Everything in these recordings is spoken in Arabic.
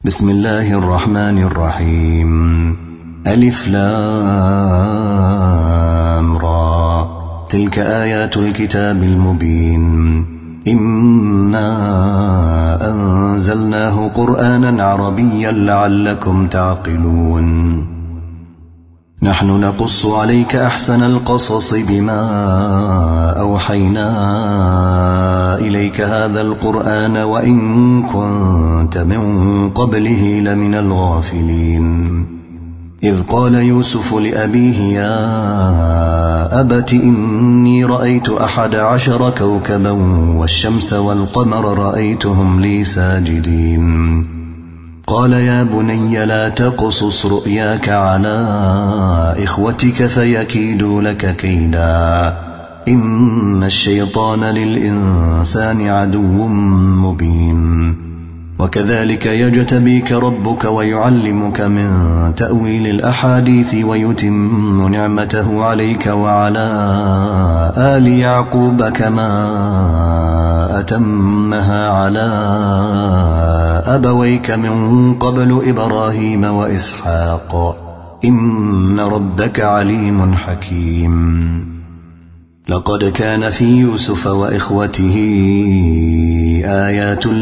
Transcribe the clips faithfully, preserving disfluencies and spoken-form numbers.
بسم الله الرحمن الرحيم. ألف لام را. تلك آيات الكتاب المبين. إنا أنزلناه قرآنا عربيا لعلكم تعقلون. نحن نقص عليك أحسن القصص بما أوحينا إليك هذا القرآن وإن كنت من قبله لمن الغافلين. إذ قال يوسف لأبيه يا أبت إني رأيت أحد عشر كوكبا والشمس والقمر رأيتهم لي ساجدين. قال يا بني لا تقصص رؤياك على إخوتك فيكيدوا لك كيدا إن الشيطان للإنسان عدو مبين. وكذلك يجتبيك ربك ويعلمك من تأويل الأحاديث ويتم نعمته عليك وعلى آل يعقوب كما أتمها على أبويك من قبل إبراهيم وإسحاق إن ربك عليم حكيم. لقد كان في يوسف وإخوته آيات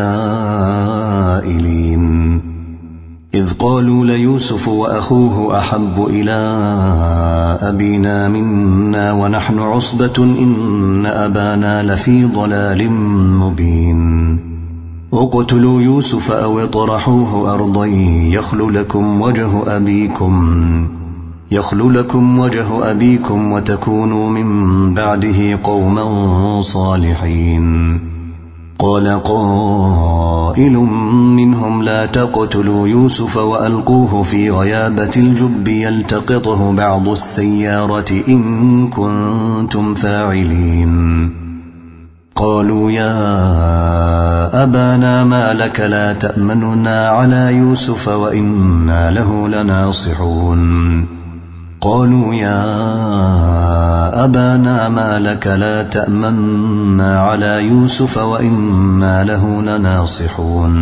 للسائلين. إذ قالوا ليوسف وأخوه أحب إلى أبينا منا ونحن عصبة إن أبانا لفي ضلال مبين. اقتلوا يوسف أو اطرحوه أرضا يخل لكم وجه أبيكم يخل لكم وجه أبيكم وتكونوا من بعده قوما صالحين. قال قائل منهم لا تقتلوا يوسف وألقوه في غيابة الجب يلتقطه بعض السيارة إن كنتم فاعلين. قالوا يا أبانا ما لك لا تأمننا على يوسف وإنا له لناصحون. قالوا يا أبانا ما لك لا تأمنا على يوسف وإنا له لناصحون.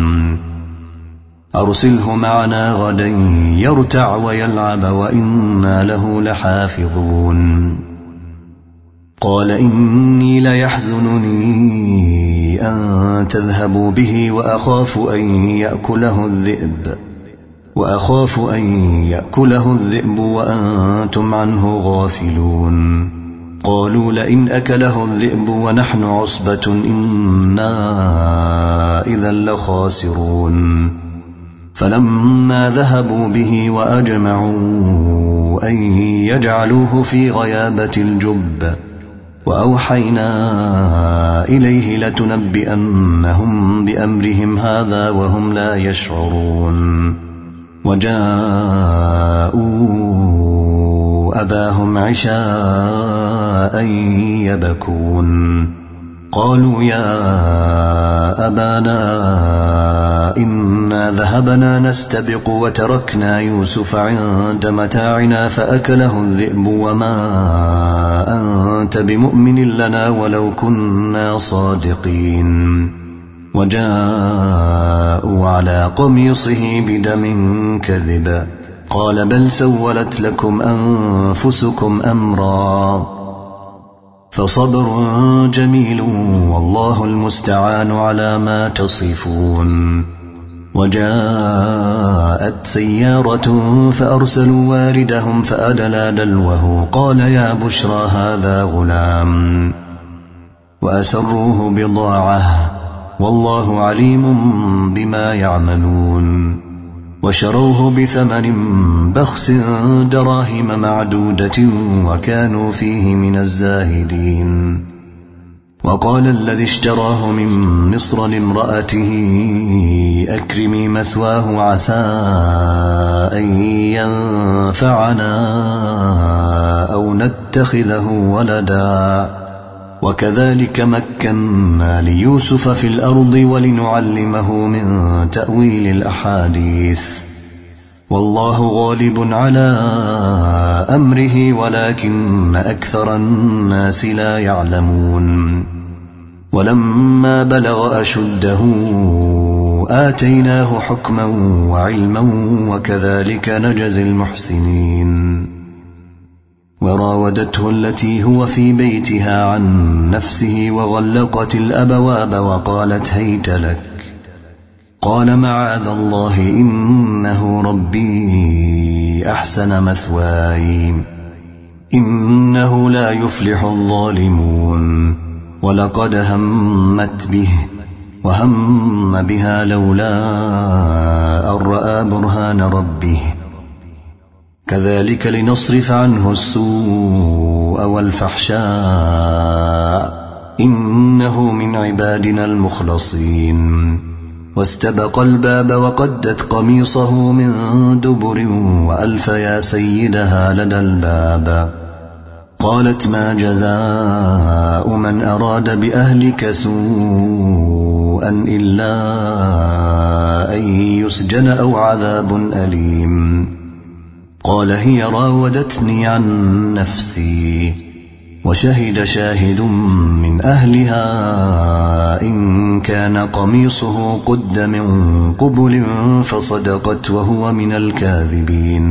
أرسله معنا غدا يرتع ويلعب وإنا له لحافظون. قال إني ليحزنني أن تذهبوا به وأخاف أن يأكله الذئب وأخاف أن يأكله الذئب وأنتم عنه غافلون. قالوا لئن أكله الذئب ونحن عصبة إنا إذا لخاسرون. فلما ذهبوا به وأجمعوا أن يجعلوه في غيابة الجب وأوحينا إليه لتنبئنهم بأمرهم هذا وهم لا يشعرون. وجاءوا أباهم عشاء يبكون. قالوا يا أبانا إنا ذهبنا نستبق وتركنا يوسف عند متاعنا فأكله الذئب وما أنت بمؤمن لنا ولو كنا صادقين. وجاءوا على قميصه بدم كذب. قال بل سولت لكم أنفسكم أمرا فصبر جميل والله المستعان على ما تصفون. وجاءت سيارة فأرسلوا واردهم فأدلى دلوه قال يا بشرى هذا غلام وأسروه بضاعة والله عليم بما يعملون. وشروه بثمن بخس دراهم معدودة وكانوا فيه من الزاهدين. وقال الذي اشتراه من مصر لامرأته أكرمي مثواه عسى أن ينفعنا أو نتخذه ولدا. وكذلك مكنا ليوسف في الأرض ولنعلمه من تأويل الأحاديث والله غالب على أمره ولكن أكثر الناس لا يعلمون. ولما بلغ أشده آتيناه حكما وعلما وكذلك نجزي المحسنين وراودته التي هو في بيتها عن نفسه وغلقت الأبواب وقالت هيت لك قال معاذ الله إنه ربي أحسن مثواي إنه لا يفلح الظالمون ولقد همت به وهم بها لولا أن رأى برهان ربه كذلك لنصرف عنه السوء والفحشاء إنه من عبادنا المخلصين واستبق الباب وقدت قميصه من دبر وألف يا سيدها لدى الباب قالت ما جزاء من أراد بأهلك سوءا إلا أن يسجن أو عذاب أليم قال هي راودتني عن نفسي وشهد شاهد من أهلها إن كان قميصه قد من قبل فصدقت وهو من الكاذبين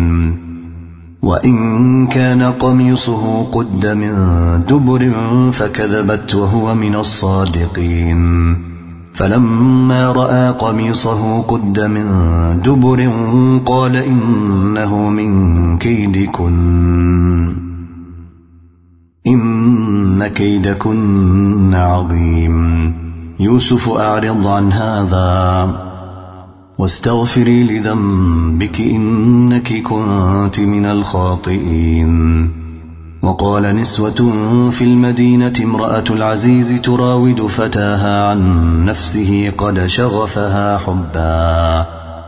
وإن كان قميصه قد من دبر فكذبت وهو من الصادقين فلما رأى قميصه قد من دبر قال إنه من كيدكن إن كيدكن عظيم يوسف أعرض عن هذا واستغفري لذنبك إنك كنت من الخاطئين وقال نسوة في المدينة امرأة العزيز تراود فتاها عن نفسه قد شغفها حبا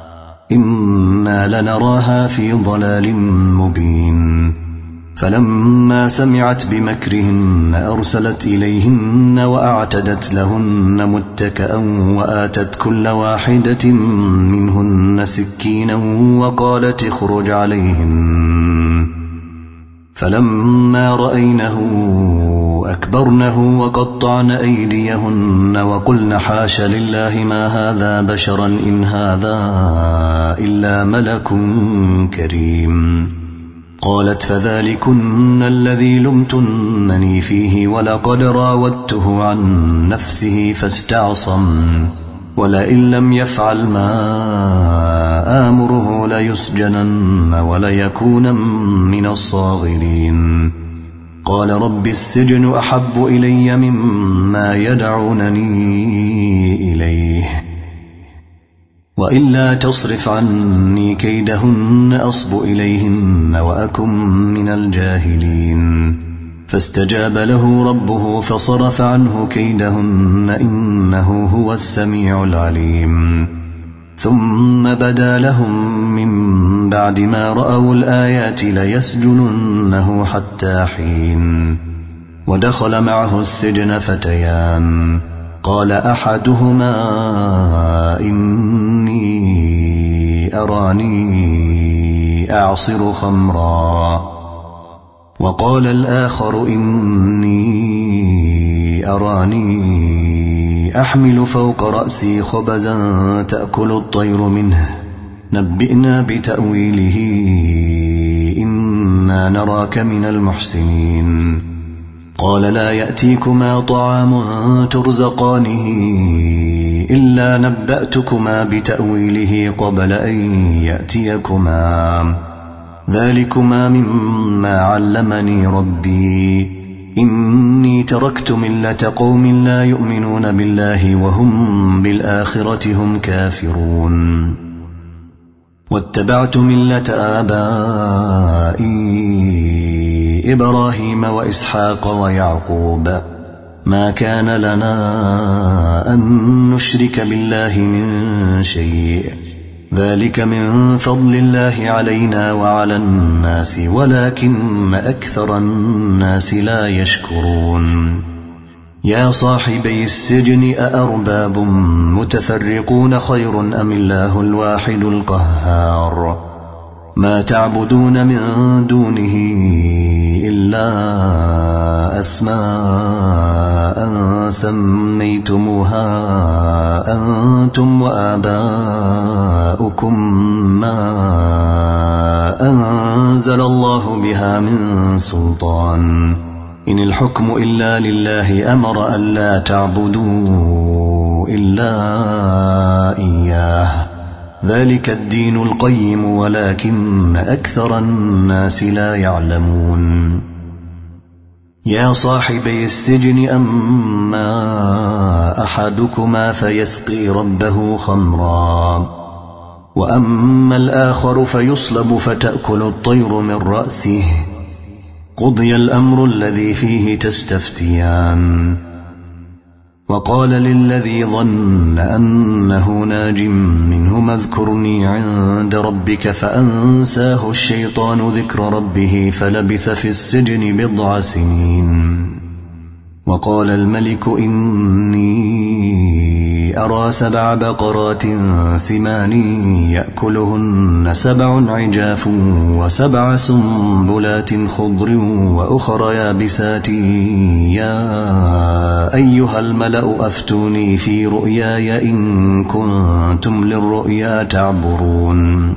إنا لنراها في ضلال مبين فلما سمعت بمكرهن أرسلت إليهن وأعتدت لهن متكأ وآتت كل واحدة منهن سكينا وقالت اخرج عليهن فلما رأينه أكبرنه وقطعن أيديهن وقلن حاش لله ما هذا بشرا إن هذا إلا ملك كريم قالت فذلكن الذي لمتنني فيه ولقد راودته عن نفسه فاستعصم ولئن لم يفعل ما آمره ليسجنن وليكون من الصاغرين قال رب السجن أحب إلي مما يدعونني إليه وإلا تصرف عني كيدهن أصب إليهن وأكن من الجاهلين فاستجاب له ربه فصرف عنه كيدهن إنه هو السميع العليم ثم بدا لهم من بعد ما رأوا الآيات ليسجننه حتى حين ودخل معه السجن فتيان قال أحدهما إني أراني أعصر خمرا وقال الآخر إني أراني أحمل فوق رأسي خبزا تأكل الطير منه نبئنا بتأويله إنا نراك من المحسنين قال لا يأتيكما طعام ترزقانه إلا نبأتكما بتأويله قبل أن يأتيكما ذلكما مما علمني ربي إني تركت ملة قوم لا يؤمنون بالله وهم بالآخرة هم كافرون واتبعت ملة آبائي إبراهيم وإسحاق ويعقوب ما كان لنا أن نشرك بالله من شيء ذلك من فضل الله علينا وعلى الناس ولكن أكثر الناس لا يشكرون يا صاحبي السجن أأرباب متفرقون خير أم الله الواحد القهار ما تعبدون من دونه إلا أسماء سميتموها أنتم وآباؤكم ما أنزل الله بها من سلطان إن الحكم إلا لله أمر ألا تعبدوا إلا إياه ذلك الدين القيم ولكن أكثر الناس لا يعلمون يا صاحبي السجن أما أحدكما فيسقي ربه خمرا وأما الآخر فيصلب فتأكل الطير من رأسه قضي الأمر الذي فيه تستفتيان وقال للذي ظن أنه ناج منهما اذكرني عند ربك فأنساه الشيطان ذكر ربه فلبث في السجن بضع سنين وقال الملك إني أرى سبع بقرات سمان يأكلهن سبع عجاف وسبع سنبلات خضر وأخر يابسات يا أيها الملأ أفتوني في رؤياي إن كنتم للرؤيا تعبرون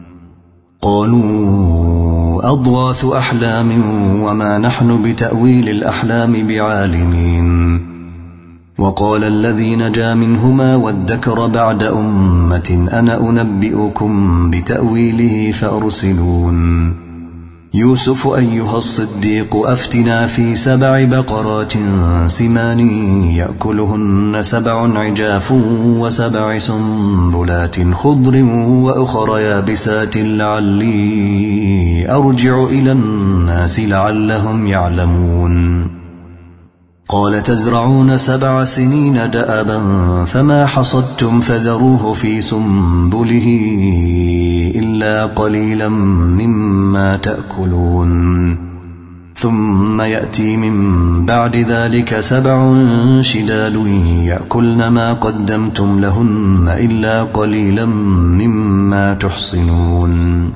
قالوا أضغاث أحلام وما نحن بتأويل الأحلام بعالمين وقال الذي نجا منهما وادكر بعد أمة أنا أنبئكم بتأويله فأرسلون يوسف أيها الصديق أفتنا في سبع بقرات سمان يأكلهن سبع عجاف وسبع سنبلات خضر وأخر يابسات لعلي أرجع إلى الناس لعلهم يعلمون قال تزرعون سبع سنين دأبا فما حصدتم فذروه في سنبله إلا قليلا مما تأكلون ثم يأتي من بعد ذلك سبع شداد يأكلن ما قدمتم لهن إلا قليلا مما تحصنون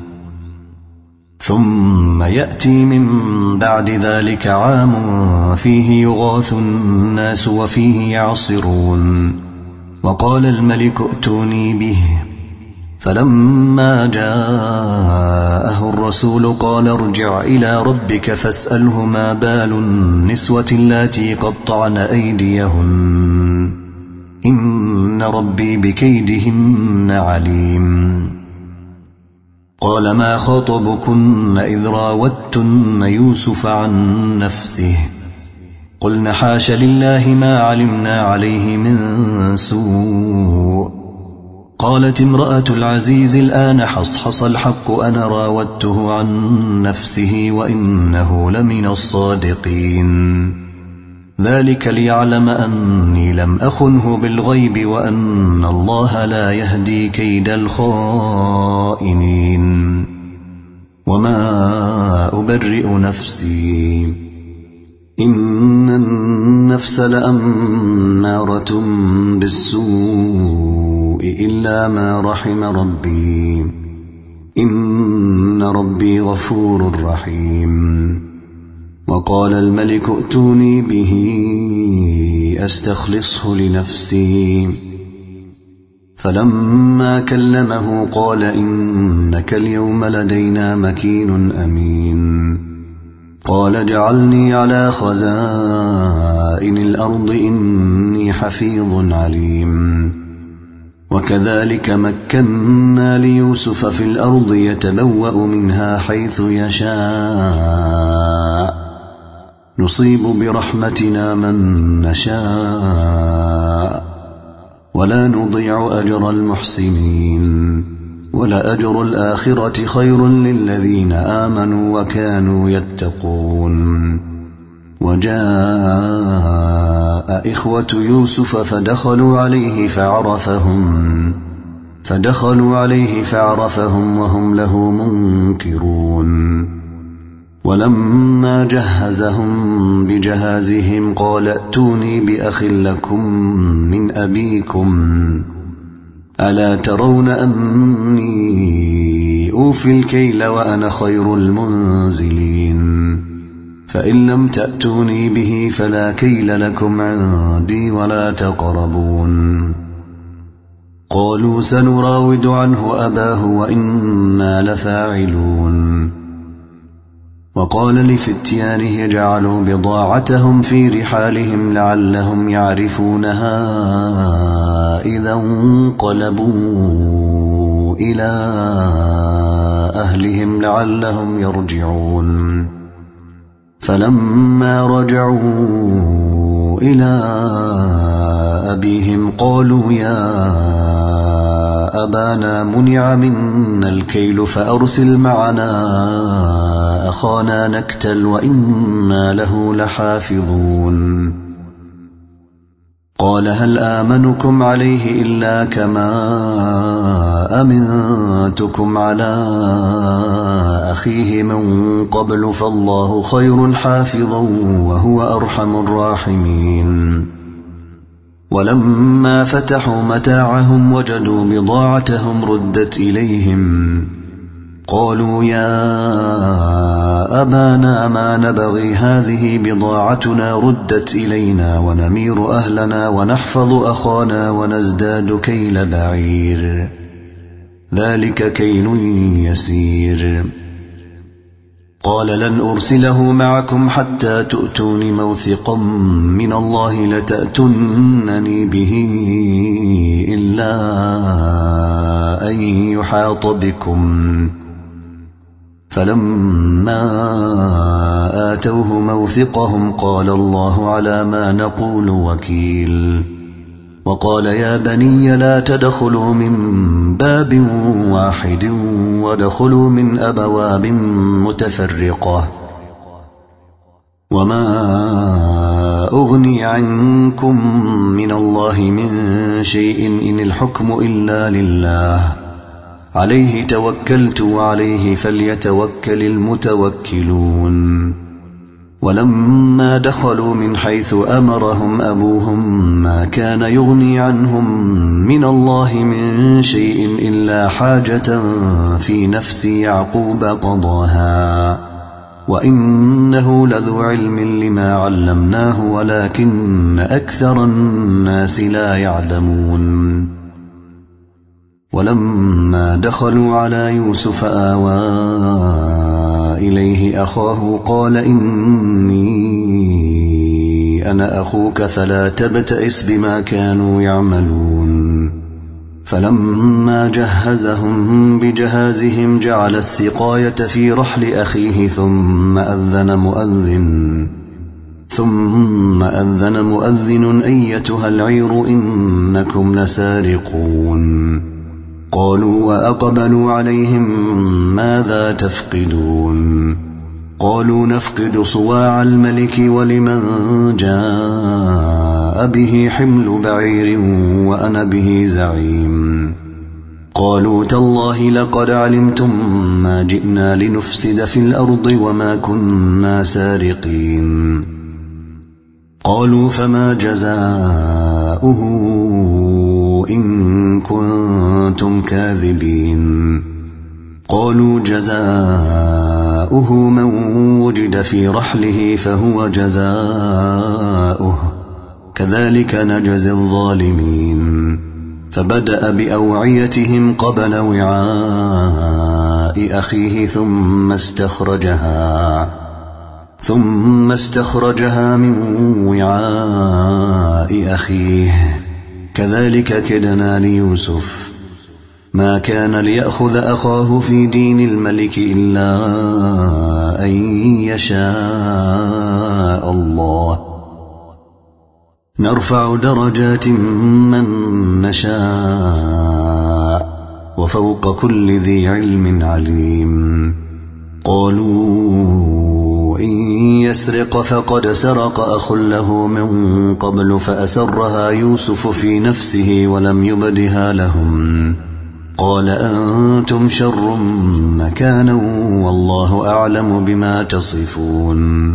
ثم يأتي من بعد ذلك عام فيه يغاث الناس وفيه يعصرون وقال الملك ائتوني به فلما جاءه الرسول قال ارجع إلى ربك فاسأله ما بال النسوة اللاتي قطعن أيديهن إن ربي بكيدهن عليم قال ما خطبكن إذ راوتن يوسف عن نفسه قلن حاش لله ما علمنا عليه من سوء قالت امرأة العزيز الآن حصحص الحق أنا راودته عن نفسه وإنه لمن الصادقين ذلك ليعلم أني لم أخنه بالغيب وأن الله لا يهدي كيد الخائنين وما أبرئ نفسي إن النفس لأمارة بالسوء إلا ما رحم ربي إن ربي غفور رحيم وقال الملك ائتوني به أستخلصه لنفسي فلما كلمه قال إنك اليوم لدينا مكين أمين قال اجعلني على خزائن الأرض إني حفيظ عليم وكذلك مكنا ليوسف في الأرض يتبوأ منها حيث يشاء نصيب برحمتنا من نشاء ولا نضيع أجر المحسنين ولأجر الآخرة خير للذين آمنوا وكانوا يتقون وجاء إخوة يوسف فدخلوا عليه فعرفهم فدخلوا عليه فعرفهم وهم له منكرون ولما جهزهم بجهازهم قال ائتوني بأخ لكم من أبيكم ألا ترون أني أوفي الكيل وأنا خير المنزلين فإن لم تأتوني به فلا كيل لكم عندي ولا تقربون قالوا سنراود عنه أباه وإنا لفاعلون وقال لفتيانه جعلوا بضاعتهم في رحالهم لعلهم يعرفونها إذا انقلبوا إلى أهلهم لعلهم يرجعون فلما رجعوا إلى أبيهم قالوا يا أبانا منع منا الكيل فأرسل معنا أخانا نكتل وإنا له لحافظون قال هل آمنكم عليه إلا كما أمنتكم على أخيه من قبل فالله خير حافظا وهو أرحم الراحمين ولما فتحوا متاعهم وجدوا بضاعتهم ردت إليهم قالوا يا أبانا ما نبغي هذه بضاعتنا ردت إلينا ونمير أهلنا ونحفظ أخانا ونزداد كيل بعير ذلك كيل يسير قال لن أرسله معكم حتى تؤتون موثقا من الله لتأتونني به إلا أن يحاط بكم فلما آتوه موثقهم قال الله على ما نقول وكيل وقال يا بني لا تدخلوا من باب واحد ودخلوا من أبواب متفرقة وما أغني عنكم من الله من شيء إن الحكم إلا لله عليه توكلت وعليه فليتوكل المتوكلون ولما دخلوا من حيث أمرهم أبوهم ما كان يغني عنهم من الله من شيء إلا حاجة في نفس يعقوب قضاها وإنه لذو علم لما علمناه ولكن أكثر الناس لا يعلمون ولما دخلوا على يوسف آوى إليه أخاه قال إني أنا أخوك فلا تبتئس بما كانوا يعملون فلما جهزهم بجهازهم جعل السقاية في رحل أخيه ثم أذن مؤذن ثم أذن مؤذن أيتها العير إنكم لسارقون قالوا وأقبلوا عليهم ماذا تفقدون قالوا نفقد صواع الملك ولمن جاء به حمل بعير وأنا به زعيم قالوا تالله لقد علمتم ما جئنا لنفسد في الأرض وما كنا سارقين قالوا فما جزاؤه إن كنتم كاذبين قالوا جزاؤه من وجد في رحله فهو جزاؤه كذلك نجزي الظالمين فبدأ بأوعيتهم قبل وعاء أخيه ثم استخرجها ثم استخرجها من وعاء أخيه كذلك كدنا ليوسف ما كان ليأخذ أخاه في دين الملك إلا أن يشاء الله نرفع درجات من نشاء وفوق كل ذي علم عليم قالوا إن يسرق فقد سرق أخ له من قبل فأسرها يوسف في نفسه ولم يبدها لهم قال أنتم شر مكانا والله أعلم بما تصفون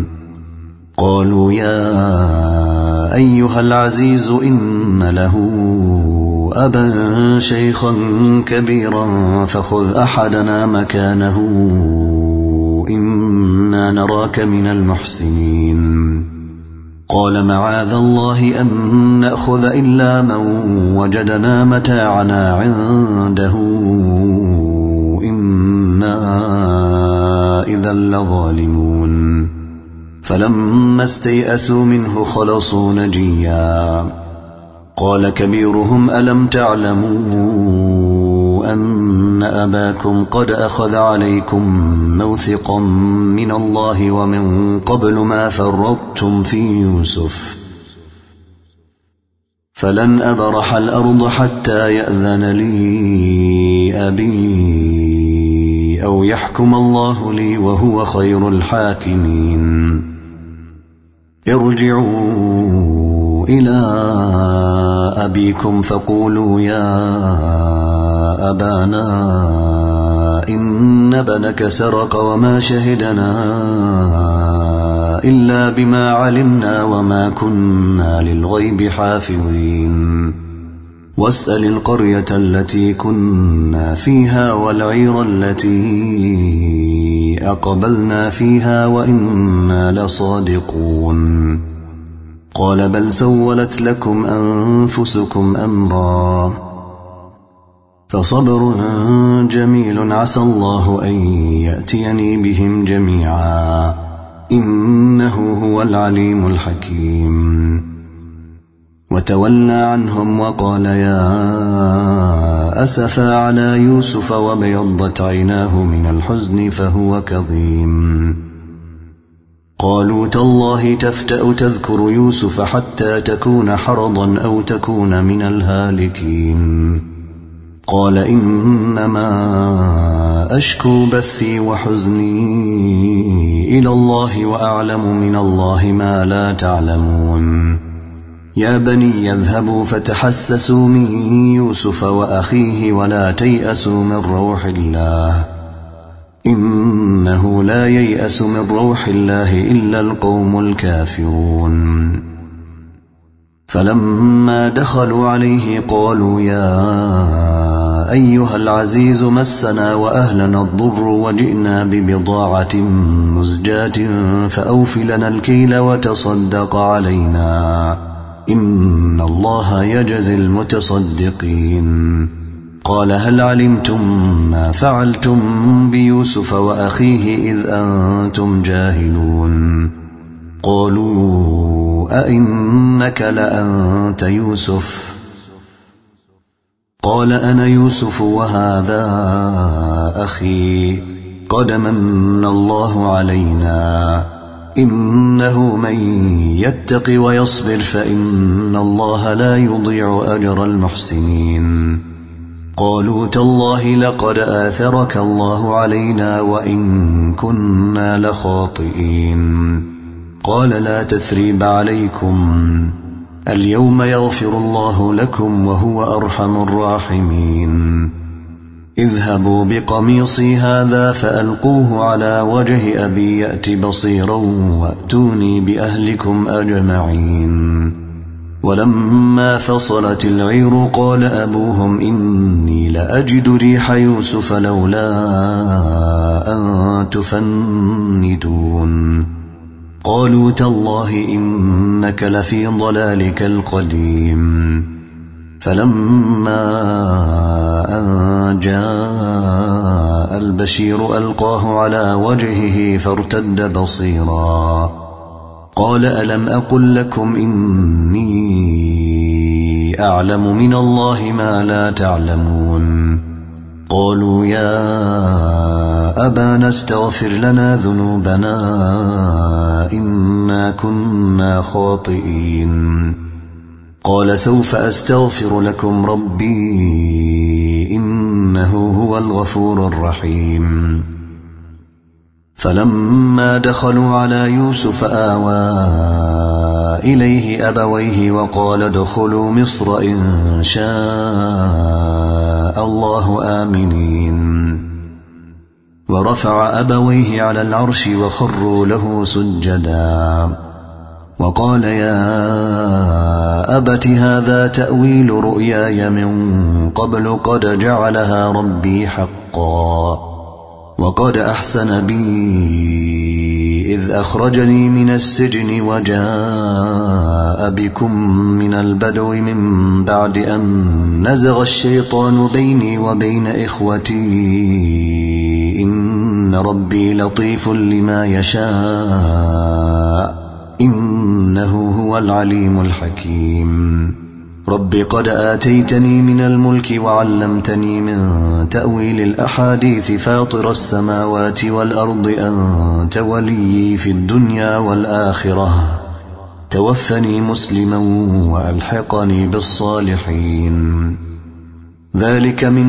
قالوا يا أيها العزيز إن له أبا شيخا كبيرا فخذ أحدنا مكانه إنا نراك من المحسنين. قال معاذ الله أن نأخذ إلا من وجدنا متاعنا عنده إنا إذا لظالمون. فلما استيئسوا منه خلصوا نجيا. قال كبيرهم ألم تعلموا أن أباكم قد أخذ عليكم موثقا من الله ومن قبل ما فرطتم في يوسف فلن أبرح الأرض حتى يأذن لي أبي أو يحكم الله لي وهو خير الحاكمين. ارجعوا إلى أبيكم فقولوا يا أبانا إن ابنك سرق وما شهدنا إلا بما علمنا وما كنا للغيب حافظين. واسأل القرية التي كنا فيها والعير التي أقبلنا فيها وإنا لصادقون. قال بل سولت لكم أنفسكم أمرا فصبر جميل عسى الله أن يأتيني بهم جميعا إنه هو العليم الحكيم. وتولى عنهم وقال يا أسفا على يوسف وابيضت عيناه من الحزن فهو كظيم. قالوا تالله تفتأ تذكر يوسف حتى تكون حرضا أو تكون من الهالكين. قال إنما أشكو بثي وحزني إلى الله وأعلم من الله ما لا تعلمون. يا بني يذهبوا فتحسسوا من يوسف وأخيه ولا تيأسوا من روح الله إنه لا ييأس من روح الله إلا القوم الكافرون. فلما دخلوا عليه قالوا يا أيها العزيز مسنا وأهلنا الضر وجئنا ببضاعة مزجاة فأوف لنا الكيل وتصدق علينا إن الله يجزي المتصدقين. قال هل علمتم ما فعلتم بيوسف وأخيه إذ أنتم جاهلون؟ قالوا أئنك لأنت يوسف؟ قال أنا يوسف وهذا أخي قد من الله علينا إنه من يتق ويصبر فإن الله لا يضيع أجر المحسنين. قالوا تالله لقد آثرك الله علينا وإن كنا لخاطئين. قال لا تثريب عليكم اليوم يغفر الله لكم وهو أرحم الراحمين. اذهبوا بقميصي هذا فألقوه على وجه أبي يأت بصيرا وأتوني بأهلكم أجمعين. ولما فصلت العير قال أبوهم إني لأجد ريح يوسف لولا أن تفندون. قالوا تالله إنك لفي ضلالك القديم. فلما أن جاء البشير ألقاه على وجهه فارتد بصيرا قال ألم أقل لكم إني أعلم من الله ما لا تعلمون. قالوا يا أبانا استغفر لنا ذنوبنا إنا كنا خاطئين. قال سوف أستغفر لكم ربي إنه هو الغفور الرحيم. فلما دخلوا على يوسف آوى إليه أبويه وقال ادخلوا مصر إن شاء الله آمنين. ورفع أبويه على العرش وخروا له سجدا وقال يا أبت هذا تأويل رؤياي من قبل قد جعلها ربي حقا وقد أحسن بي إذ أخرجني من السجن وجاء بكم من البدو من بعد أن نزغ الشيطان بيني وبين إخوتي إن ربي لطيف لما يشاء إنه هو العليم الحكيم رب قد آتيتني من الملك وعلمتني من تأويل الأحاديث فاطر السماوات والأرض أنت وليي في الدنيا والآخرة توفني مسلما وألحقني بالصالحين ذلك من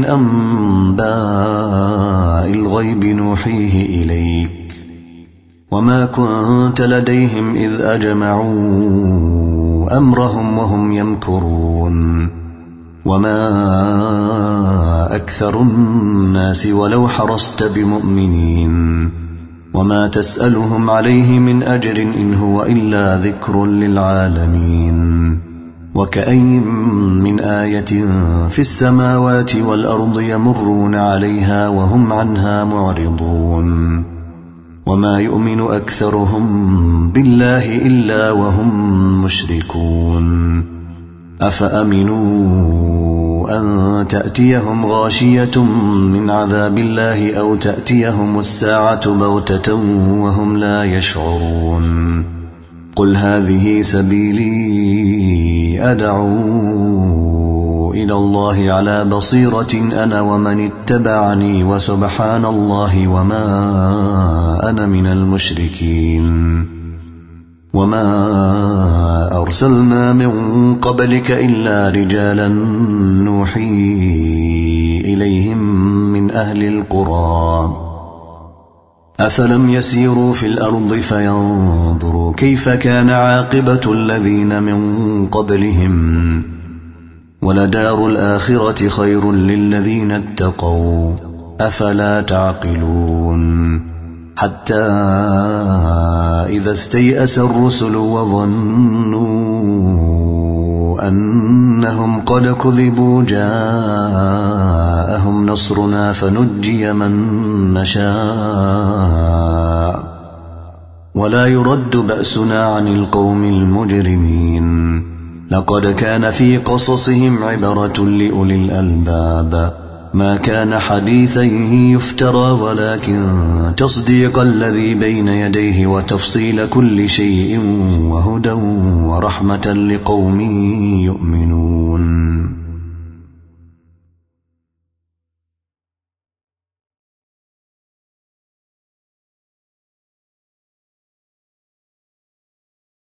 أنباء الغيب نوحيه إليك وما كنت لديهم إذ أجمعوا أمرهم وهم يمكرون وما أكثر الناس ولو حرصت بمؤمنين وما تسألهم عليه من أجر إن هو إلا ذكر للعالمين وكأين من آية في السماوات والأرض يمرون عليها وهم عنها معرضون وما يؤمن أكثرهم بالله إلا وهم مشركون أفأمنوا أن تأتيهم غاشية من عذاب الله أو تأتيهم الساعة بغتة وهم لا يشعرون قل هذه سبيلي أدعو إلى الله على بصيرة أنا ومن اتبعني وسبحان الله وما أنا من المشركين وما أرسلنا من قبلك إلا رجالا نوحي إليهم من أهل القرى أفلم يسيروا في الأرض فينظروا كيف كان عاقبة الذين من قبلهم ولدار الآخرة خير للذين اتقوا أفلا تعقلون حتى إذا استيأس الرسل وظنوا أنهم قد كذبوا جاءهم نصرنا فنجي من نشاء ولا يرد بأسنا عن القوم المجرمين لقد كان في قصصهم عبرة لأولي الألباب ما كان حديثا يفترى ولكن تصديق الذي بين يديه وتفصيل كل شيء وهدى ورحمة لقوم يؤمنون